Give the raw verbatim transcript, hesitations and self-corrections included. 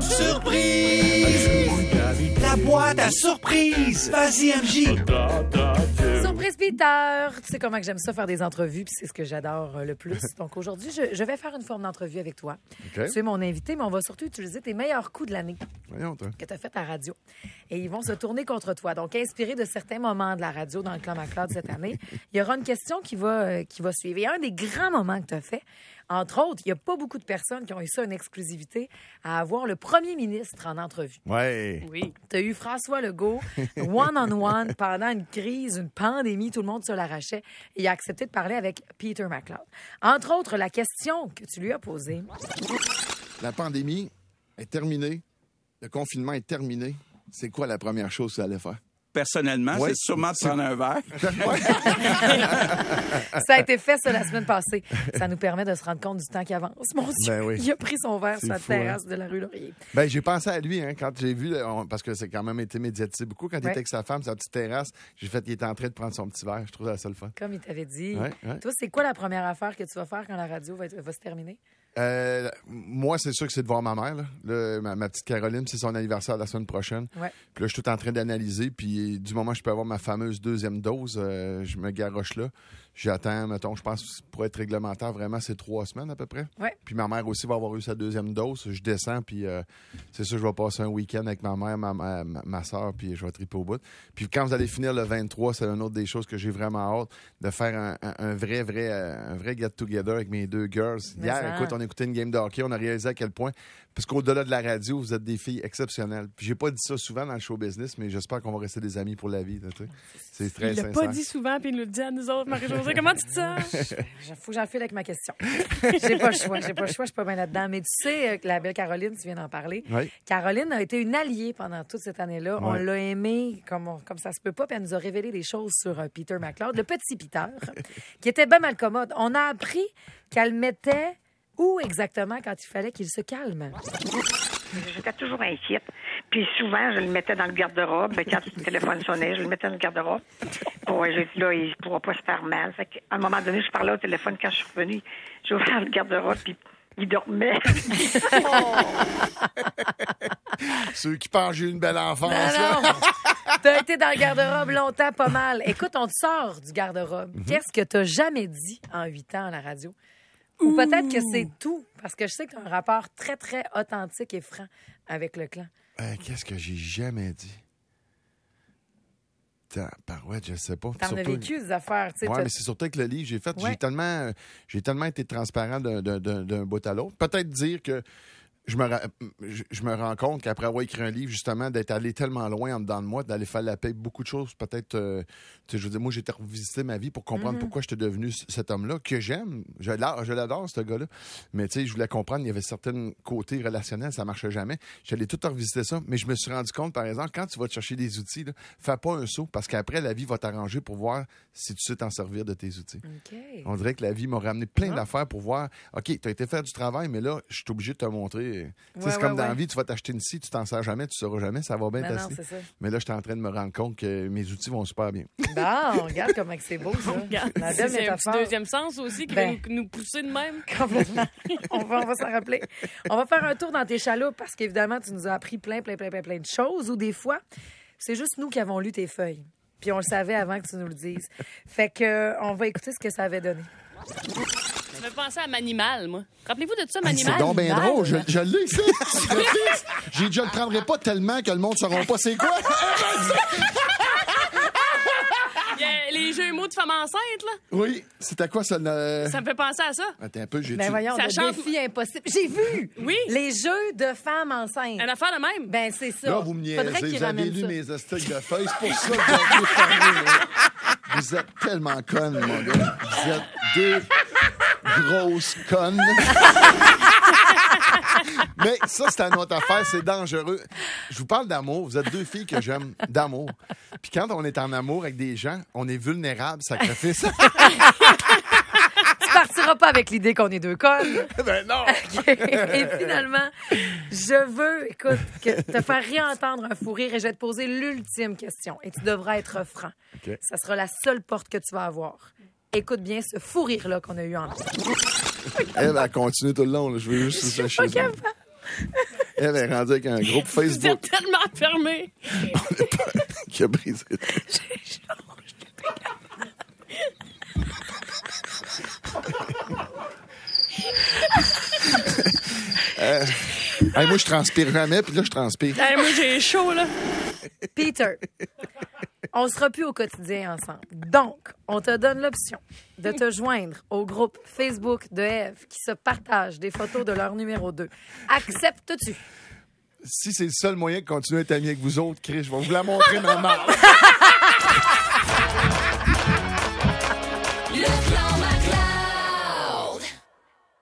Surprise! La boîte à surprise! Vas-y, M J! Surprise Peter! Tu sais comment que j'aime ça faire des entrevues, puis c'est ce que j'adore le plus. Donc aujourd'hui, je, je vais faire une forme d'entrevue avec toi. Okay. Tu es mon invité, mais on va surtout utiliser tes meilleurs coups de l'année Voyons, toi. que tu as fait à la radio. Et ils vont se tourner contre toi. Donc, inspiré de certains moments de la radio dans le Clan MacLeod cette année, il y aura une question qui va, euh, qui va suivre. Et un des grands moments que tu as fait, entre autres, il n'y a pas beaucoup de personnes qui ont eu ça, une exclusivité, à avoir le premier ministre en entrevue. Ouais. Oui. Tu as eu François Legault, one-on-one, pendant une crise, une pandémie, tout le monde se l'arrachait. Et il a accepté de parler avec Peter MacLeod. Entre autres, la question que tu lui as posée. La pandémie est terminée. Le confinement est terminé. C'est quoi la première chose que tu allais faire? Personnellement, Ouais. c'est sûrement de prendre un verre. Ça a été fait, ça, la semaine passée. Ça nous permet de se rendre compte du temps qui avance. Mon Dieu, Ben oui. il a pris son verre C'est sur la fou, terrasse de la rue Laurier. Ben, j'ai pensé à lui, hein, quand j'ai vu, on- parce que c'est quand même été médiatisé beaucoup, quand il Ouais. était avec sa femme, sa petite terrasse, j'ai fait qu'il était en train de prendre son petit verre. Je trouve ça le fun. Comme il t'avait dit. Ouais, ouais. Toi, c'est quoi la première affaire que tu vas faire quand la radio va, être- va se terminer? Euh, moi, c'est sûr que c'est de voir ma mère. Là. Là, ma, ma petite Caroline, c'est son anniversaire la semaine prochaine. Ouais. Puis là, je suis tout en train d'analyser. Puis du moment que je peux avoir ma fameuse deuxième dose, euh, je me garoche là. J'attends, mettons, je pense, pour être réglementaire, vraiment, c'est trois semaines à peu près. Ouais. Puis ma mère aussi va avoir eu sa deuxième dose. Je descends, puis euh, c'est sûr, je vais passer un week-end avec ma mère, ma, ma, ma soeur, puis je vais triper au bout. Puis quand vous allez finir le vingt-trois, c'est une autre des choses que j'ai vraiment hâte, de faire un, un, un vrai, vrai, euh, un vrai get-together avec mes deux girls. Mais Hier, ça. écoute, on écoutait une game de hockey, on a réalisé à quel point, parce qu'au-delà de la radio, vous êtes des filles exceptionnelles. Puis j'ai pas dit ça souvent dans le show business, mais j'espère qu'on va rester des amis pour la vie. là, tu sais. C'est très Il l'a sincère. pas dit souvent, puis il nous le dit à nous autres. Marie-Josée, comment tu te sens? Il faut que j'en file avec ma question. J'ai pas le choix. J'ai pas le choix. Je suis pas bien là-dedans. Mais tu sais euh, que la belle Caroline, tu viens d'en parler. Oui. Caroline a été une alliée pendant toute cette année-là. On Ouais. l'a aimée comme, on- comme ça se peut pas. Puis elle nous a révélé des choses sur euh, Peter MacLeod, le petit Peter, qui était bien mal commode. On a appris qu'elle mettait où exactement quand il fallait qu'il se calme. J'étais toujours inquiète. Puis souvent, je le mettais dans le garde-robe. Quand le téléphone sonnait, je le mettais dans le garde-robe. Bon, j'ai dit là, il ne pourra pas se faire mal. Fait qu'à un moment donné, je parlais au téléphone. Quand je suis revenue, j'ai ouvert le garde-robe, puis il dormait. Ceux qui pensent que j'ai eu une belle enfance. Non, là. non. T'as été dans le garde-robe longtemps, pas mal. Écoute, on te sort du garde-robe. Qu'est-ce que t'as jamais dit en huit ans à la radio? Ou peut-être que c'est tout, parce que je sais que t'as un rapport très, très authentique et franc avec le clan. Euh, Qu'est-ce que j'ai jamais dit? Parouette, je sais pas. T'en as Surtout- vécu des affaires, tu sais. Oui, t'as- mais c'est surtout avec le livre. J'ai fait, Ouais. j'ai tellement, euh, j'ai tellement été transparent d'un, d'un- d'un- d'un bout à l'autre. Peut-être dire que je me, ra- je, je me rends compte qu'après avoir écrit un livre, justement, d'être allé tellement loin en dedans de moi, d'aller faire la paix, beaucoup de choses, peut-être, euh, tu sais, je veux dire, moi, j'ai été revisiter ma vie pour comprendre pourquoi j'étais devenu c- cet homme-là, que j'aime. Je, l'a- je l'adore, ce gars-là. Mais, tu sais, je voulais comprendre, il y avait certains côtés relationnels, ça marchait jamais. J'allais tout revisiter ça, mais je me suis rendu compte, par exemple, quand tu vas te chercher des outils, là, fais pas un saut, parce qu'après, la vie va t'arranger pour voir si tu sais t'en servir de tes outils. OK. On dirait que la vie m'a ramené plein d'affaires pour voir, OK, tu as été faire du travail, mais là, je suis obligé de te montrer. Tu sais, Ouais, c'est comme ouais, dans la ouais. vie, tu vas t'acheter une scie, tu t'en sers jamais, tu sauras jamais, ça va bien Ben non, passer. c'est ça. Mais là, je suis en train de me rendre compte que mes outils vont super bien. Bon, regarde comment que c'est beau, ça. Regarde, La c'est belle c'est un petit métaphore. deuxième sens aussi qui Ben. va nous, nous pousser de même. Complètement. on va, on va s'en rappeler. On va faire un tour dans tes chaloupes parce qu'évidemment, tu nous as appris plein, plein, plein, plein, plein de choses ou des fois, c'est juste nous qui avons lu tes feuilles. Puis on le savait avant que tu nous le dises. Fait que, euh, on va écouter ce que ça avait donné. Ça me fait penser à Manimal, moi. Rappelez-vous de ça, Hey, Manimal? c'est donc bien Manimal. drôle, je, je l'ai ici. Je l'ai ici. J'ai dit, je le prendrai pas tellement que le monde ne saura pas c'est quoi. Il y a les jeux mots de femmes enceintes, là. Oui, c'était quoi ça? Le... Ça me fait penser à ça. Attends un peu, j'ai Ben voyons, Ça le chante- défi impossible. J'ai vu! Oui. Les jeux de femmes enceintes. Une affaire de même. Ben, c'est ça. Là, vous me Faudrait niaisez. qu'ils Vous avez ramènent lu ça. mes astiques de feuilles. C'est pour ça que j'ai été fermé. là. Vous êtes tellement connes, mon gars. Vous êtes deux grosses connes. Mais ça, c'est une autre affaire. C'est dangereux. Je vous parle d'amour. Vous êtes deux filles que j'aime d'amour. Puis quand on est en amour avec des gens, on est vulnérable, sacrifice. Tu partiras pas avec l'idée qu'on est deux connes. Ben non! Et finalement, je veux, écoute, que te faire réentendre un fou rire et je vais te poser l'ultime question. Et tu devras être franc. OK. Ça sera la seule porte que tu vas avoir. Écoute bien ce fou rire-là qu'on a eu en Elle, elle continue tout le long. Là. Je veux juste Je que suis pas ça. capable. Elle est rendue avec un groupe Vous Facebook êtes tellement fermé. qui a brisé. euh, hey, moi, je transpire jamais, puis là, je transpire. Hey, moi, j'ai chaud, là. Peter, on sera plus au quotidien ensemble. Donc, on te donne l'option de te joindre au groupe Facebook de Ève qui se partagent des photos de leur numéro deux. Acceptes-tu? Si c'est le seul moyen de continuer à être ami avec vous autres, Chris, je vais vous la montrer, ma mère.